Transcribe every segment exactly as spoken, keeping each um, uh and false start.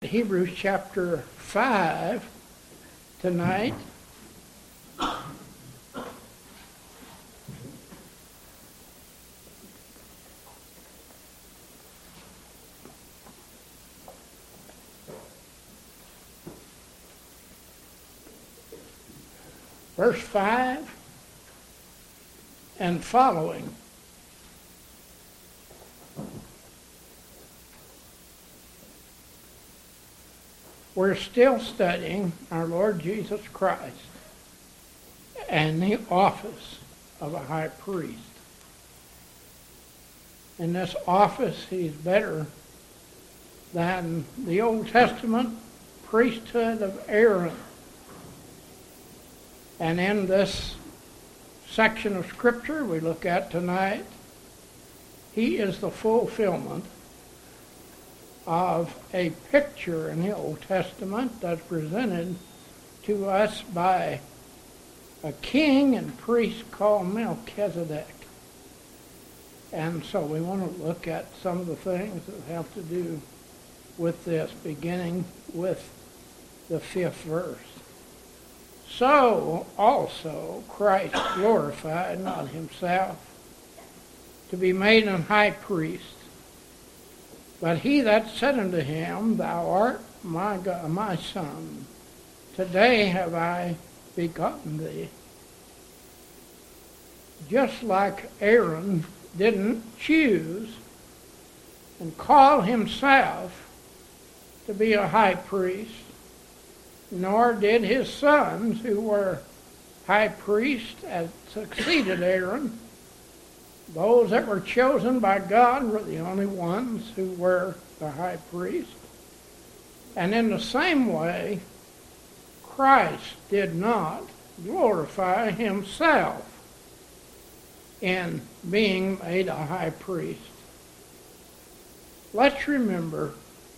Hebrews chapter five tonight. Verse five and following. We're still studying our Lord Jesus Christ and the office of a high priest. In this office, he's better than the Old Testament priesthood of Aaron. And in this section of Scripture we look at tonight, he is the fulfillment of a picture in the Old Testament that's presented to us by a king and priest called Melchizedek. And so we want to look at some of the things that have to do with this, beginning with the fifth verse. So also Christ glorified not himself to be made an high priest, but he that said unto him, Thou art my God, my son, today have I begotten thee. Just like Aaron didn't choose and call himself to be a high priest, nor did his sons, who were high priests, as succeeded Aaron. Those that were chosen by God were the only ones who were the high priest. And in the same way, Christ did not glorify himself in being made a high priest. Let's remember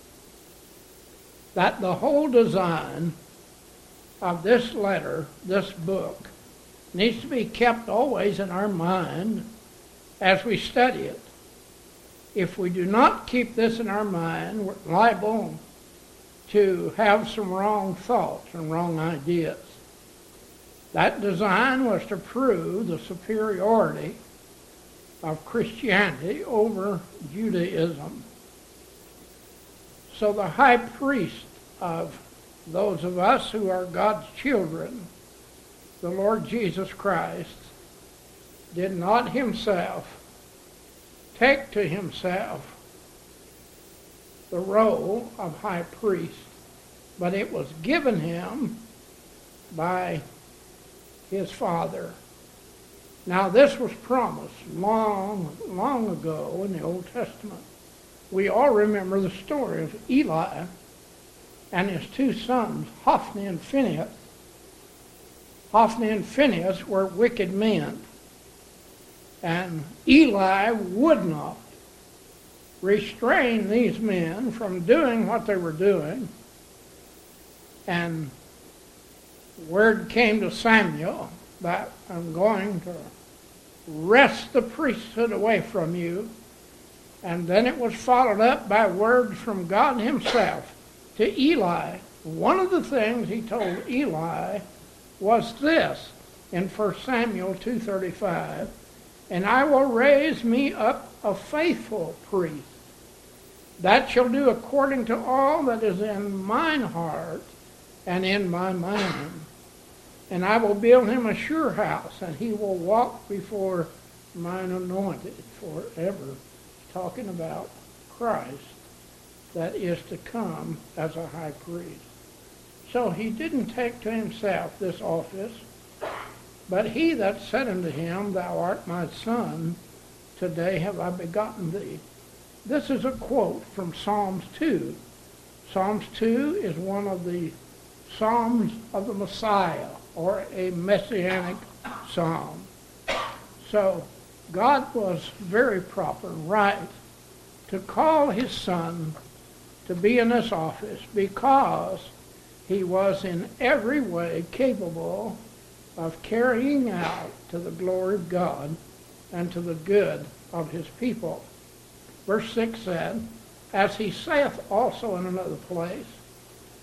that the whole design of this letter, this book, needs to be kept always in our mind as we study it. If we do not keep this in our mind, we're liable to have some wrong thoughts and wrong ideas. That design was to prove the superiority of Christianity over Judaism. So the high priest of those of us who are God's children, the Lord Jesus Christ, did not himself take to himself the role of high priest, but it was given him by his Father. Now this was promised long, long ago in the Old Testament. We all remember the story of Eli and his two sons, Hophni and Phinehas. Hophni and Phinehas were wicked men, and Eli would not restrain these men from doing what they were doing. And word came to Samuel that I'm going to wrest the priesthood away from you. And then it was followed up by words from God himself to Eli. One of the things he told Eli was this in First Samuel two thirty-five, And I will raise me up a faithful priest, that shall do according to all that is in mine heart and in my mind. And I will build him a sure house, and he will walk before mine anointed forever. Talking about Christ that is to come as a high priest. So he didn't take to himself this office, but he that said unto him, Thou art my son, today have I begotten thee. This is a quote from Psalms two. Psalms two is one of the Psalms of the Messiah, or a messianic psalm. So God was very proper and right to call his son to be in this office because he was in every way capable of carrying out to the glory of God and to the good of his people. Verse six said, As he saith also in another place,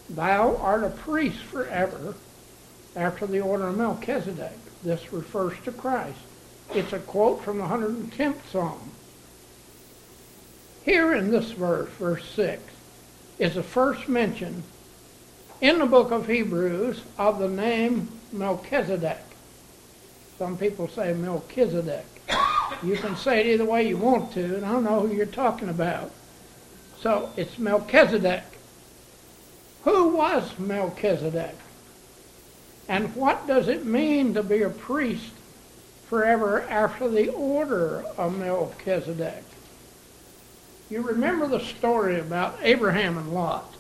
Thou art a priest forever after the order of Melchizedek. This refers to Christ. It's a quote from the one hundred tenth Psalm. Here in this verse, verse six, is the first mention in the book of Hebrews of the name Melchizedek. Some people say Melchizedek. You can say it either way you want to, and I don't know who you're talking about. So it's Melchizedek. Who was Melchizedek? And what does it mean to be a priest forever after the order of Melchizedek? You remember the story about Abraham and Lot.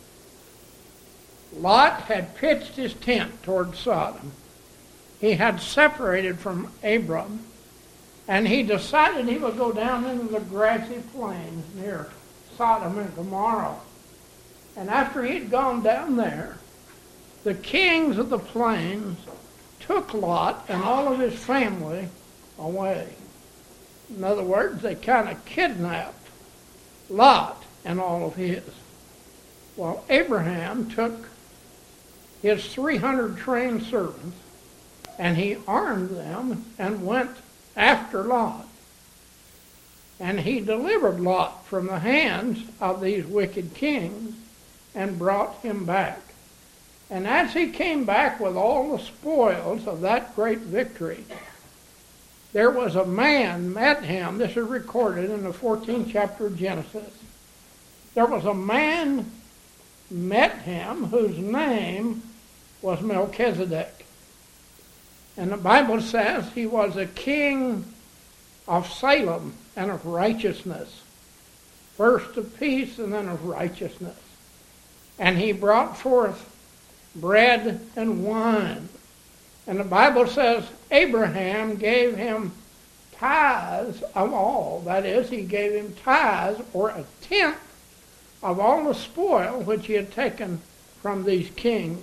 Lot had pitched his tent toward Sodom. He had separated from Abram, and he decided he would go down into the grassy plains near Sodom and Gomorrah. And after he'd gone down there, the kings of the plains took Lot and all of his family away. In other words, they kind of kidnapped Lot and all of his. Well, Abraham took his three hundred trained servants and he armed them and went after Lot. And he delivered Lot from the hands of these wicked kings and brought him back. And as he came back with all the spoils of that great victory, there was a man met him. This is recorded in the fourteenth chapter of Genesis. There was a man met him whose name was Melchizedek. And the Bible says he was a king of Salem and of righteousness. First of peace and then of righteousness. And he brought forth bread and wine. And the Bible says Abraham gave him tithes of all. That is, he gave him tithes, or a tenth, of all the spoil which he had taken from these kings.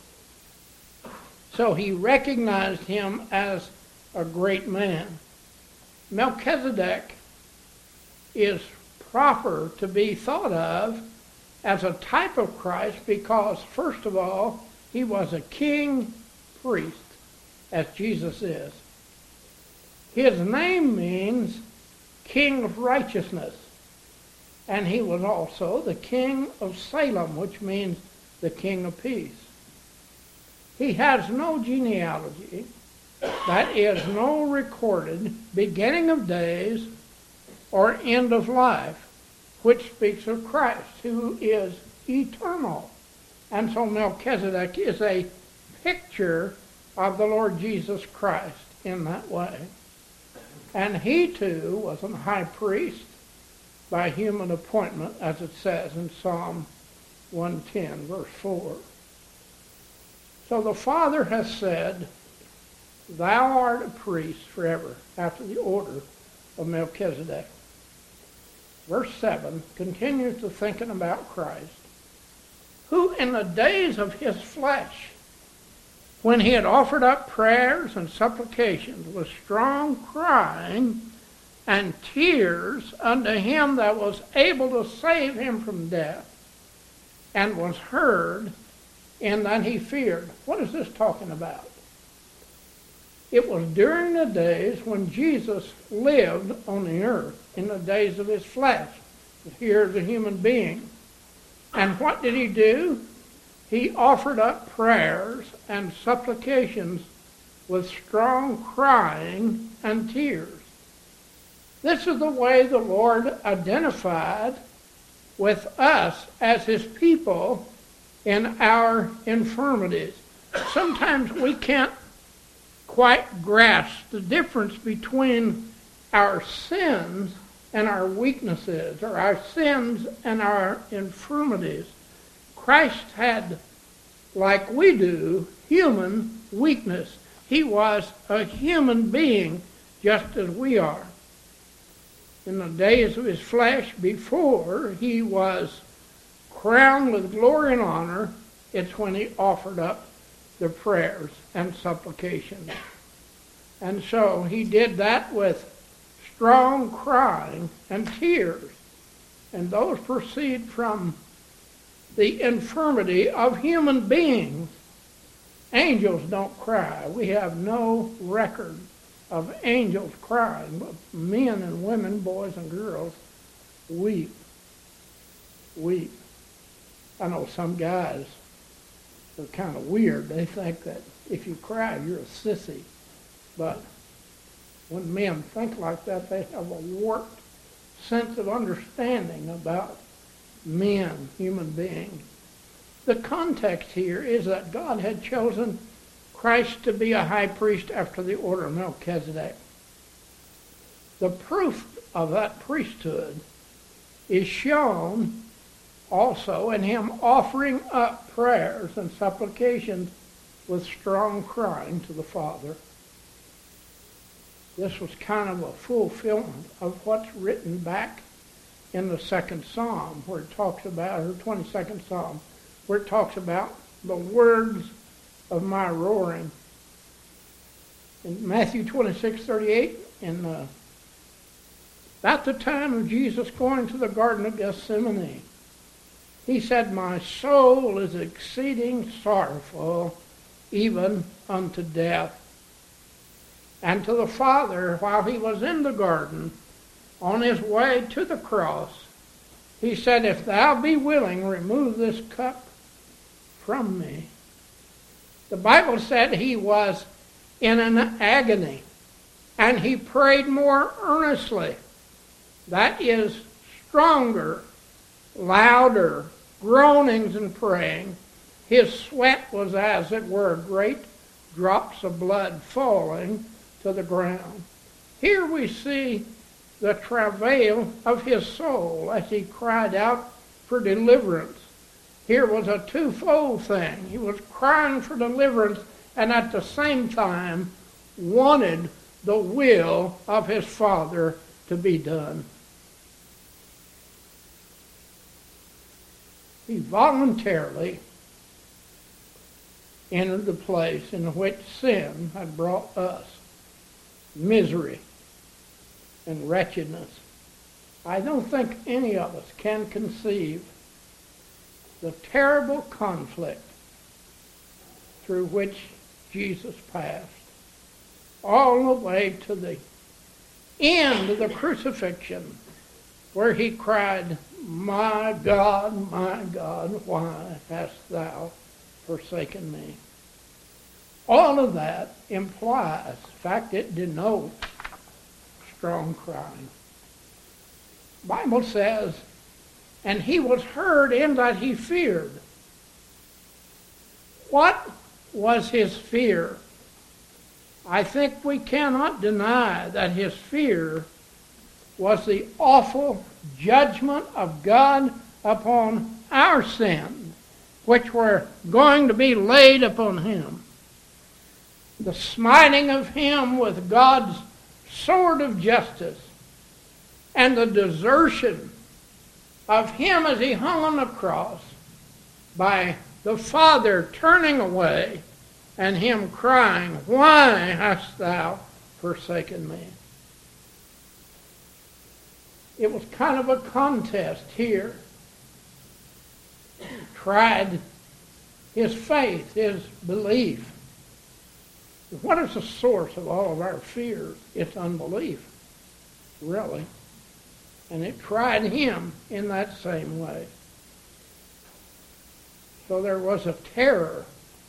So he recognized him as a great man. Melchizedek is proper to be thought of as a type of Christ because, first of all, he was a king priest, as Jesus is. His name means King of Righteousness. And he was also the King of Salem, which means the King of Peace. He has no genealogy, that is, no recorded beginning of days or end of life, which speaks of Christ, who is eternal. And so Melchizedek is a picture of the Lord Jesus Christ in that way. And he too was a high priest by human appointment, as it says in Psalm one ten, verse four. So the Father has said, Thou art a priest forever, after the order of Melchizedek. Verse seven continues to thinking about Christ, who in the days of his flesh, when he had offered up prayers and supplications with strong crying and tears unto him that was able to save him from death, and was heard, in that he feared. What is this talking about? It was during the days when Jesus lived on the earth, in the days of his flesh, here as a human being. And what did he do? He offered up prayers and supplications with strong crying and tears. This is the way the Lord identified with us as his people in our infirmities. Sometimes we can't quite grasp the difference between our sins and our weaknesses, or our sins and our infirmities. Christ had, like we do, human weakness. He was a human being just as we are. In the days of his flesh, before he was crowned with glory and honor, it's when he offered up the prayers and supplications. And so he did that with strong crying and tears. And those proceed from the infirmity of human beings. Angels don't cry. We have no record of angels crying, but men and women, boys and girls, weep. Weep. I know some guys are kind of weird. They think that if you cry, you're a sissy. But when men think like that, they have a warped sense of understanding about men, human beings. The context here is that God had chosen Christ to be a high priest after the order of Melchizedek. The proof of that priesthood is shown also in him offering up prayers and supplications with strong crying to the Father. This was kind of a fulfillment of what's written back in the second Psalm, where it talks about, or twenty-second Psalm, where it talks about the words of my roaring. In Matthew twenty-six thirty-eight, in uh, about the time of Jesus going to the Garden of Gethsemane, he said, my soul is exceeding sorrowful, even unto death. And to the Father, while he was in the garden, on his way to the cross, he said, if thou be willing, remove this cup from me. The Bible said he was in an agony, and he prayed more earnestly. That is stronger, louder groanings and praying. His sweat was as it were great drops of blood falling to the ground. Here we see the travail of his soul as he cried out for deliverance. Here was a twofold thing. He was crying for deliverance and at the same time wanted the will of his Father to be done. He voluntarily entered the place in which sin had brought us misery and wretchedness. I don't think any of us can conceive the terrible conflict through which Jesus passed, all the way to the end of the crucifixion, where he cried, my God, my God, why hast thou forsaken me? All of that implies, in fact, it denotes strong crying. The Bible says, and he was heard in that he feared. What was his fear? I think we cannot deny that his fear was the awful judgment of God upon our sins, which were going to be laid upon him. The smiting of him with God's sword of justice, and the desertion of him as he hung on the cross by the Father turning away and him crying, why hast thou forsaken me? It was kind of a contest here. He tried his faith, his belief. What is the source of all of our fears? It's unbelief, really. And it tried him in that same way. So there was a terror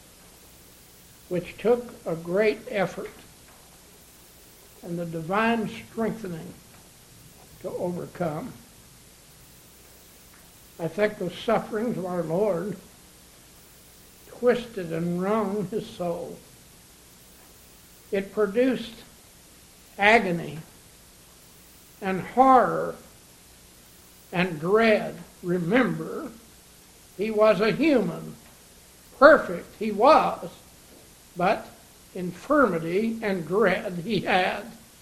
which took a great effort and the divine strengthening to overcome. I think the sufferings of our Lord twisted and wrung his soul. It produced agony and horror and dread. Remember, he was a human. Perfect he was, but infirmity and dread he had.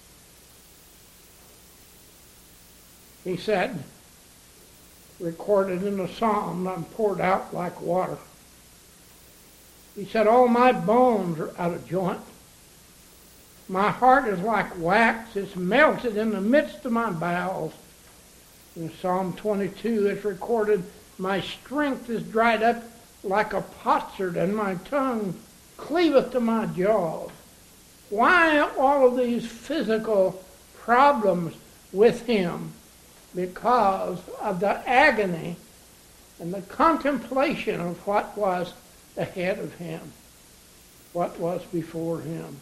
He said, recorded in the Psalm, I'm poured out like water. He said, all my bones are out of joint. My heart is like wax. It's melted in the midst of my bowels. In Psalm twenty-two, it's recorded, My strength is dried up like a potsherd, and my tongue cleaveth to my jaws. Why all of these physical problems with him? Because of the agony and the contemplation of what was ahead of him, what was before him.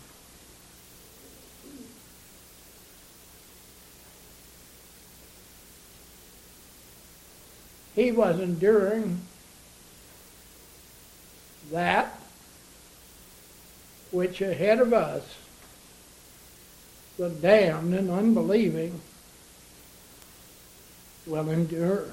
He was enduring that which ahead of us, the damned and unbelieving, will endure.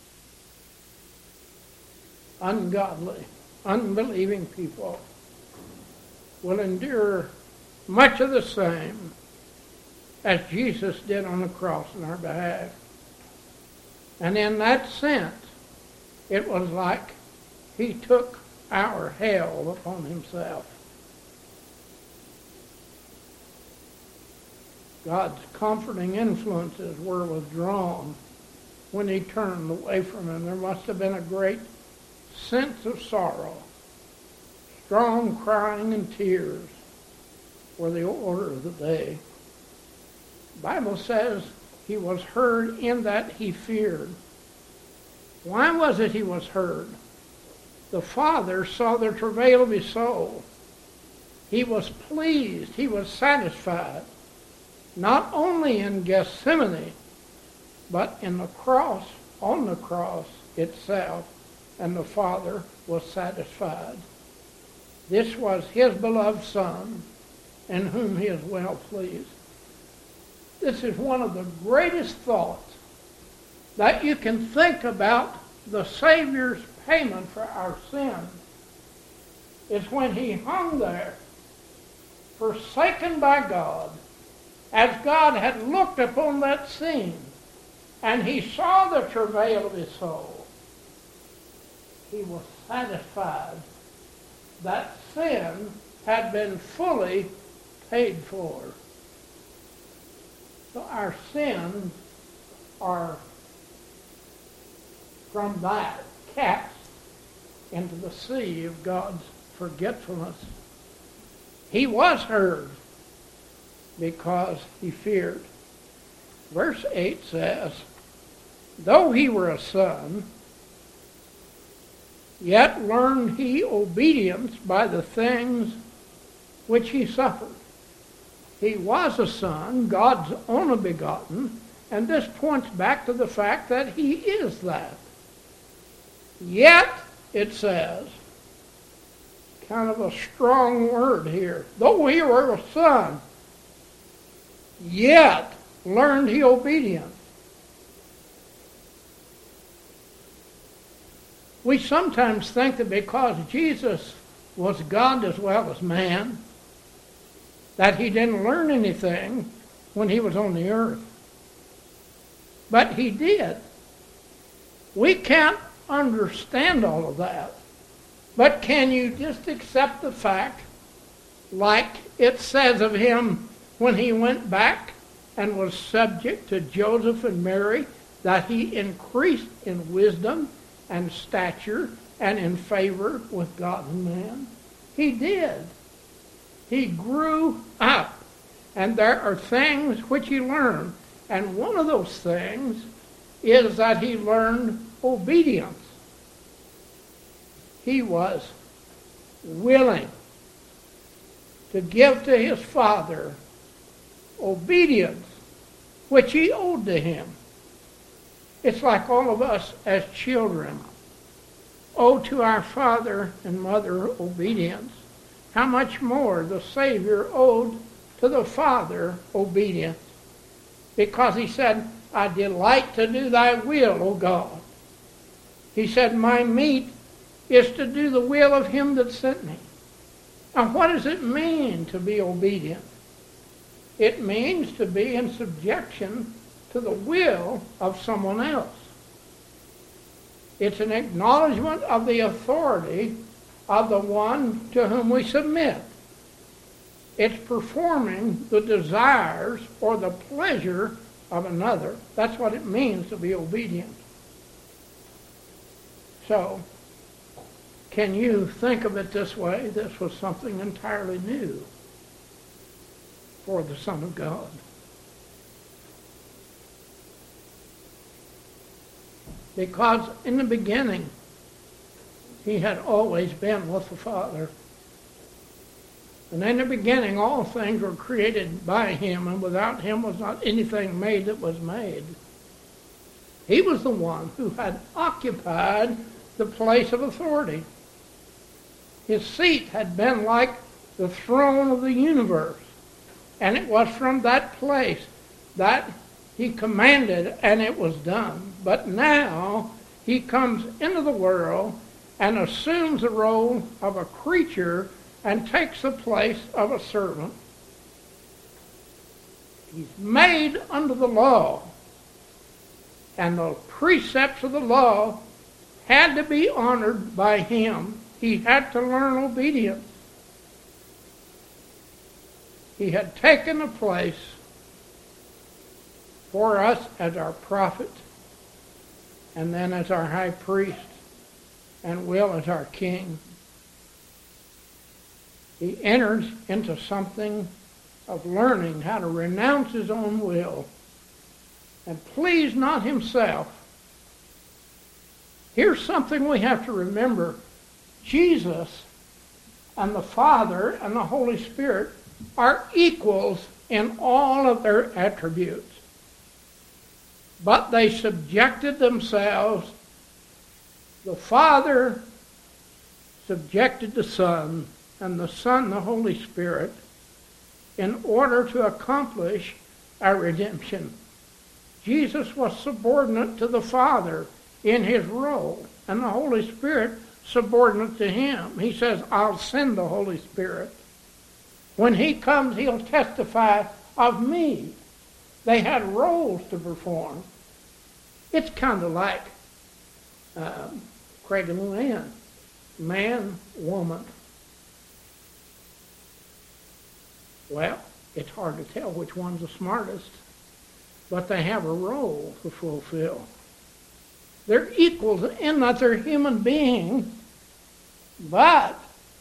Ungodly, unbelieving people will endure much of the same as Jesus did on the cross in our behalf. And in that sense, it was like he took our hell upon himself. God's comforting influences were withdrawn when he turned away from him. There must have been a great sense of sorrow. Strong crying and tears were the order of the day. The Bible says he was heard in that he feared. Why was it he was heard? The Father saw the travail of his soul. He was pleased. He was satisfied. Not only in Gethsemane, but in the cross, on the cross itself, and the Father was satisfied. This was his beloved Son, in whom he is well pleased. This is one of the greatest thoughts that you can think about the Savior's payment for our sins. Is when he hung there, forsaken by God, as God had looked upon that scene, and he saw the travail of his soul. He was satisfied that sin had been fully paid for. So our sins are from that cast into the sea of God's forgetfulness. He was heard because he feared. Verse eight says, though he were a son, yet learned he obedience by the things which he suffered. He was a son, God's only begotten, and this points back to the fact that he is that. Yet, it says, kind of a strong word here, though he were a son, yet learned he obedience. We sometimes think that because Jesus was God as well as man, that he didn't learn anything when he was on the earth. But he did. We can't understand all of that. But can you just accept the fact, like it says of him when he went back and was subject to Joseph and Mary, that he increased in wisdom and stature and in favor with God and man? He did. He grew up. And there are things which he learned. And one of those things is that he learned obedience. He was willing to give to his Father obedience, which he owed to him. It's like all of us as children owe to our father and mother obedience. How much more the Savior owed to the Father obedience. Because he said, I delight to do thy will, O God. He said, my meat is to do the will of him that sent me. Now what does it mean to be obedient? It means to be in subjection to the will of someone else. It's an acknowledgement of the authority of the one to whom we submit. It's performing the desires or the pleasure of another. That's what it means to be obedient. So, can you think of it this way? This was something entirely new for the Son of God. Because in the beginning, he had always been with the Father. And in the beginning, all things were created by him, and without him was not anything made that was made. He was the one who had occupied the place of authority. His seat had been like the throne of the universe. And it was from that place that he commanded, and it was done. But now he comes into the world and assumes the role of a creature and takes the place of a servant. He's made under the law, and the precepts of the law had to be honored by him. He had to learn obedience. He had taken a place for us as our prophet, and then as our high priest, and will as our king. He enters into something of learning how to renounce his own will and please not himself. Here's something we have to remember. Jesus and the Father and the Holy Spirit are equals in all of their attributes. But they subjected themselves. The Father subjected the Son, and the Son the Holy Spirit, in order to accomplish our redemption. Jesus was subordinate to the Father in his role, and the Holy Spirit subordinate to him. He says, I'll send the Holy Spirit. When he comes, he'll testify of me. They had roles to perform. It's kind of like uh, Craig and Luann, man, woman. Well, it's hard to tell which one's the smartest, but they have a role to fulfill. They're equals in that they're human beings, but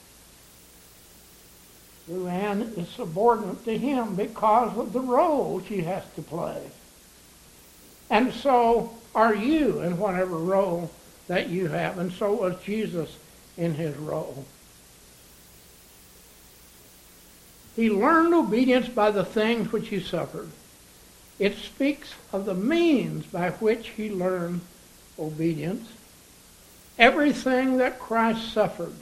Luann is subordinate to him because of the role she has to play. And so are you in whatever role that you have, and so was Jesus in his role. He learned obedience by the things which he suffered. It speaks of the means by which he learned obedience. Everything that Christ suffered,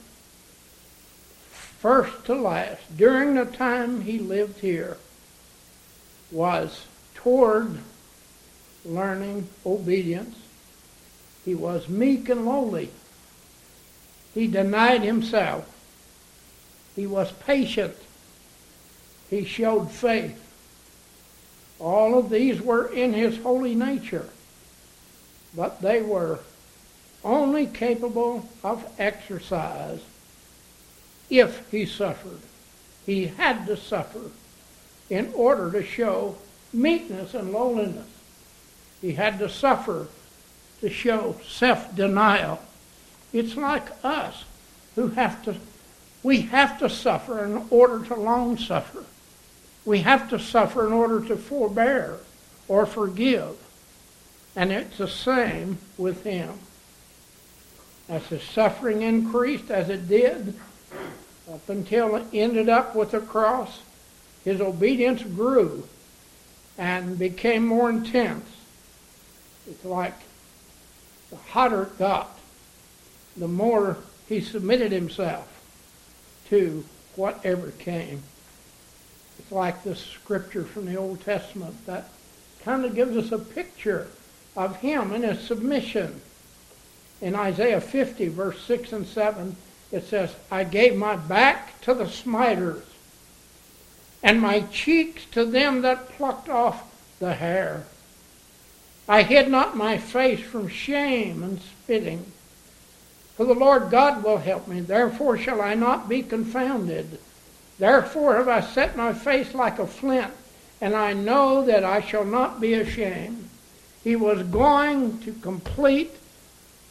first to last, during the time he lived here, was toward learning obedience. He was meek and lowly. He denied himself. He was patient. He showed faith. All of these were in his holy nature, but they were only capable of exercise if he suffered. He had to suffer in order to show meekness and lowliness. He had to suffer to show self-denial. It's like us who have to, we have to suffer in order to long suffer. We have to suffer in order to forbear or forgive. And it's the same with him. As his suffering increased, as it did, up until it ended up with the cross, his obedience grew and became more intense. It's like the hotter it got, the more he submitted himself to whatever came. It's like this scripture from the Old Testament that kind of gives us a picture of him in his submission. In Isaiah fifty, verse six and seven, it says, I gave my back to the smiters, and my cheeks to them that plucked off the hair. I hid not my face from shame and spitting. For the Lord God will help me, therefore shall I not be confounded. Therefore have I set my face like a flint, and I know that I shall not be ashamed. He was going to complete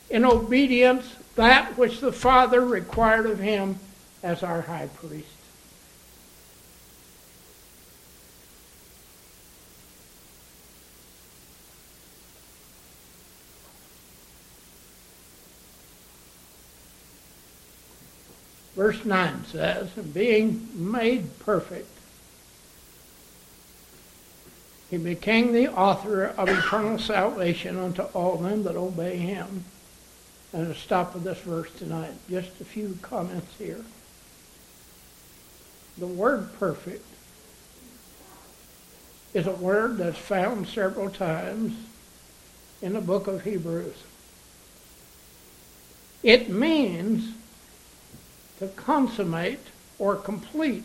in obedience that which the Father required of him as our high priest. Verse nine says, being made perfect, he became the author of eternal salvation unto all them that obey him. And I'll stop with this verse tonight. Just a few comments here. The word perfect is a word that's found several times in the book of Hebrews. It means to consummate or complete.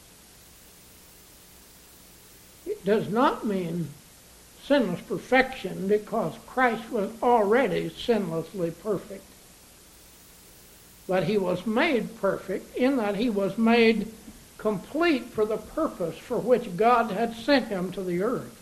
It does not mean sinless perfection, because Christ was already sinlessly perfect. But he was made perfect in that he was made complete for the purpose for which God had sent him to the earth.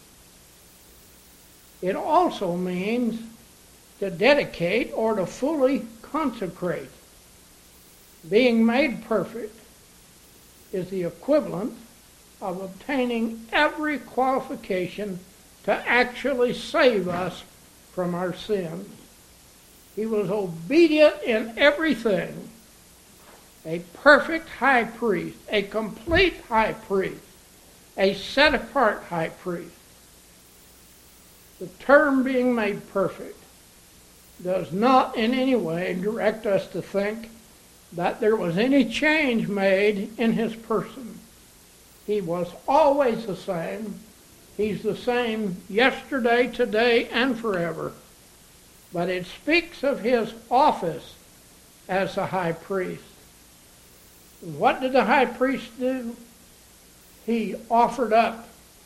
It also means to dedicate or to fully consecrate. Being made perfect is the equivalent of obtaining every qualification to actually save us from our sins. He was obedient in everything. A perfect high priest, a complete high priest, a set-apart high priest. The term being made perfect does not in any way direct us to think that there was any change made in his person. He was always the same. He's the same yesterday, today, and forever. But it speaks of his office as the high priest. What did the high priest do? He offered up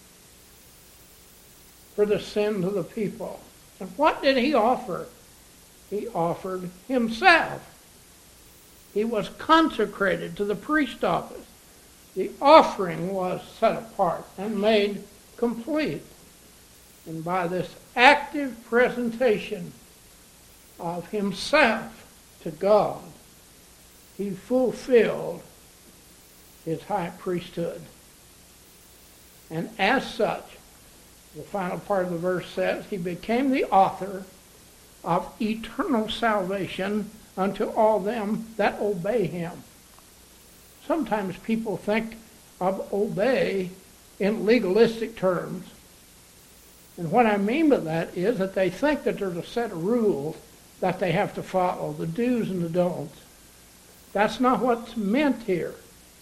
for the sins of the people. And what did he offer? He offered himself. He was consecrated to the priest office. The offering was set apart and made complete. And by this active presentation of himself to God, he fulfilled his high priesthood. And as such, the final part of the verse says, he became the author of eternal salvation unto all them that obey him. Sometimes people think of obey in legalistic terms. And what I mean by that is that they think that there's a set of rules that they have to follow, the do's and the don'ts. That's not what's meant here.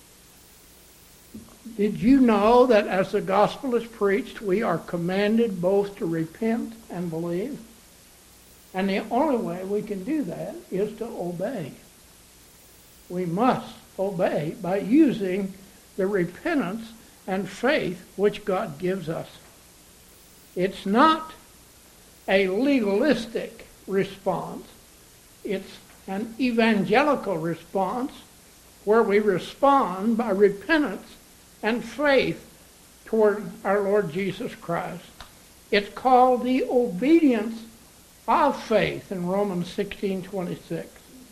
Did you know that as the gospel is preached, we are commanded both to repent and believe? And the only way we can do that is to obey. We must obey by using the repentance and faith which God gives us. It's not a legalistic response. It's an evangelical response where we respond by repentance and faith toward our Lord Jesus Christ. It's called the obedience of faith in Romans sixteen twenty-six.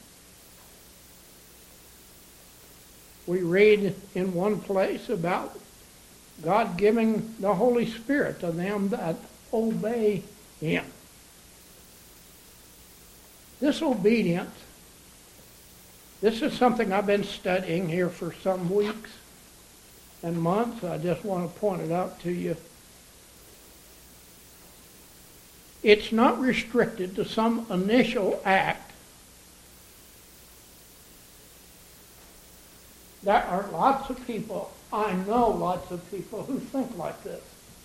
We read in one place about God giving the Holy Spirit to them that obey him. This obedience, this is something I've been studying here for some weeks and months. I just want to point it out to you. It's not restricted to some initial act. There are lots of people, I know lots of people who think like this.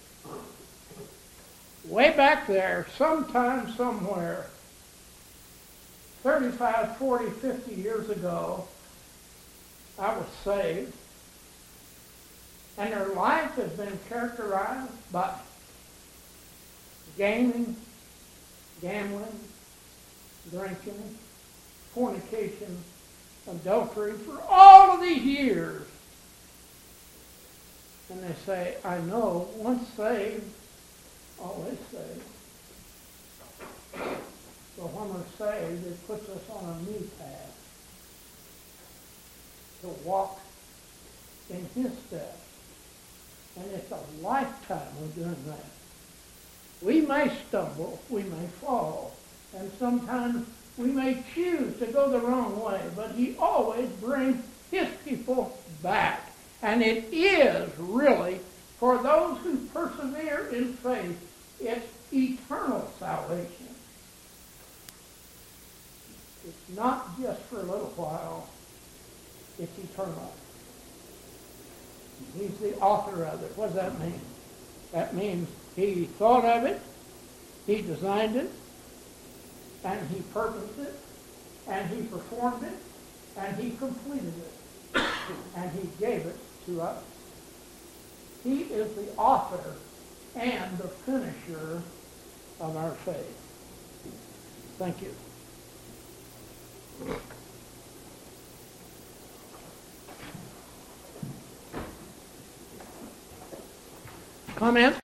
Way back there, sometime, somewhere, thirty-five, forty, fifty years ago, I was saved. And their life has been characterized by gaming, gambling, drinking, fornication, adultery for all of these years. And they say, I know, once saved, always saved. But when we're saved, it puts us on a new path to walk in His steps. And it's a lifetime of doing that. We may stumble, we may fall, and sometimes we may choose to go the wrong way, but He always brings His people back. And it is really, for those who persevere in faith, it's eternal salvation. It's not just for a little while, it's eternal. He's the author of it. What does that mean? That means He thought of it, He designed it, and He purposed it, and He performed it, and He completed it, and He gave it to us. He is the author and the finisher of our faith. Thank you. Comment?